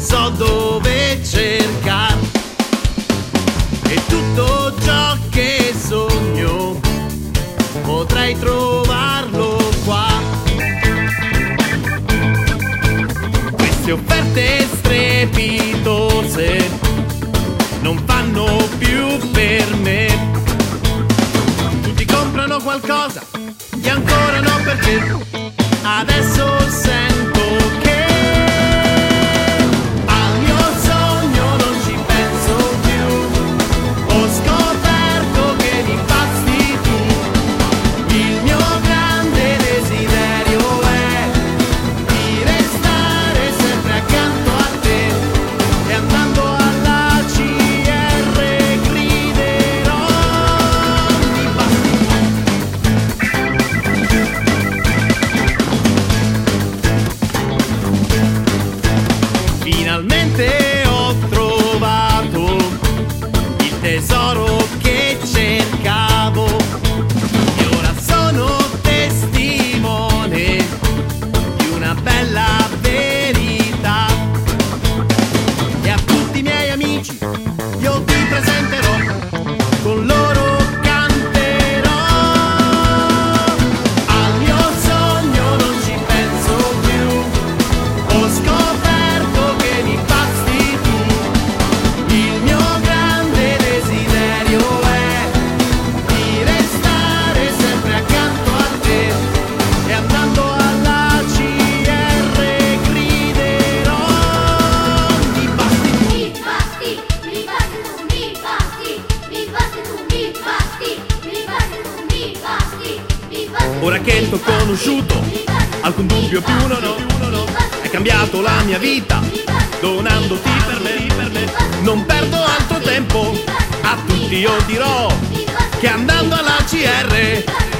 so dove cercare. E tutto ciò che sogno potrei trovarlo qua. Queste offerte strepitose non fanno più per me. Tutti comprano qualcosa, gli ancora no perché adesso sento che al mio sogno non ci penso più. Ho scoperto che mi basti tu. Il mio grande desiderio è di restare sempre accanto a te. E andando alla CR griderò mi basti tu. Finalmente ho trovato il tesoro che cercavo e ora sono testimone di una bella verità. E a tutti i miei amici io ti presenterò, con loro canterò. Al mio sogno non ci penso più. Ho scoperto che mi basti tu. Il mio grande desiderio è di restare sempre accanto a te. E andando alla CR griderò mi basti tu. Mi basti, mi basti tu, mi basti, mi basti tu, mi basti, mi basti tu, mi basti, mi basti. Ora che t'ho conosciuto, alcun dubbio più non ho. Hai cambiato la mia vita, donandoti per me. Non perdo altro tempo, a tutti io dirò che andando alla CR